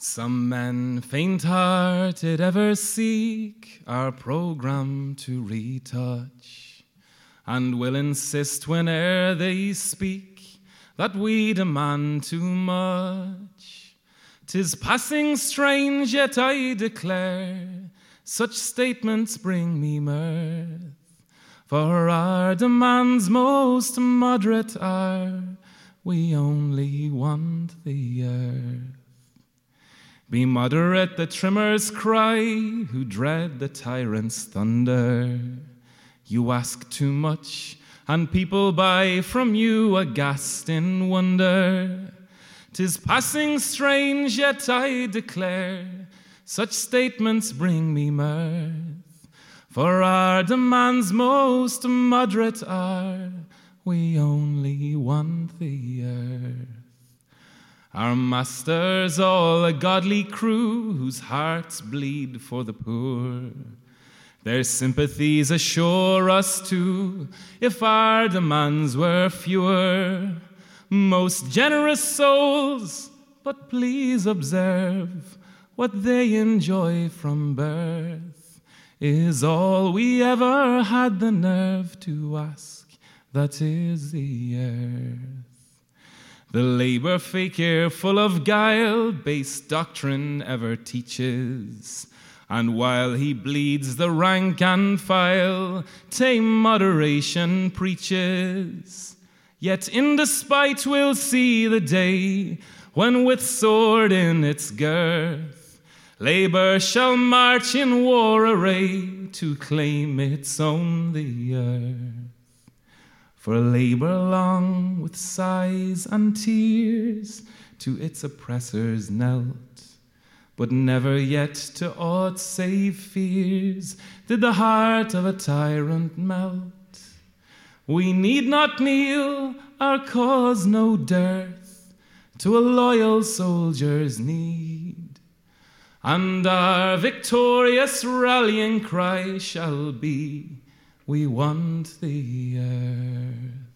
Some men faint-hearted ever seek our program to retouch, and will insist whene'er they speak that we demand too much. 'Tis passing strange, yet I declare such statements bring me mirth, for our demands most moderate are, we only want the earth. Be moderate, the trimmers cry, who dread the tyrant's thunder. You ask too much, and people buy from you aghast in wonder. 'Tis passing strange, yet I declare such statements bring me mirth, for our demands most moderate are, we only want the earth. Our masters all a godly crew, whose hearts bleed for the poor. Their sympathies assure us too, if our demands were fewer. Most generous souls, but please observe, what they enjoy from birth is all we ever had the nerve to ask, that is the earth. The labor fakir, full of guile, base doctrine ever teaches, and while he bleeds the rank and file, tame moderation preaches. Yet in despite we'll see the day when with sword in its girth, labor shall march in war array to claim its own the earth. For labor long with sighs and tears to its oppressors knelt, but never yet to aught save fears did the heart of a tyrant melt. We need not kneel, our cause no dearth to a loyal soldier's need, and our victorious rallying cry shall be, we want the earth.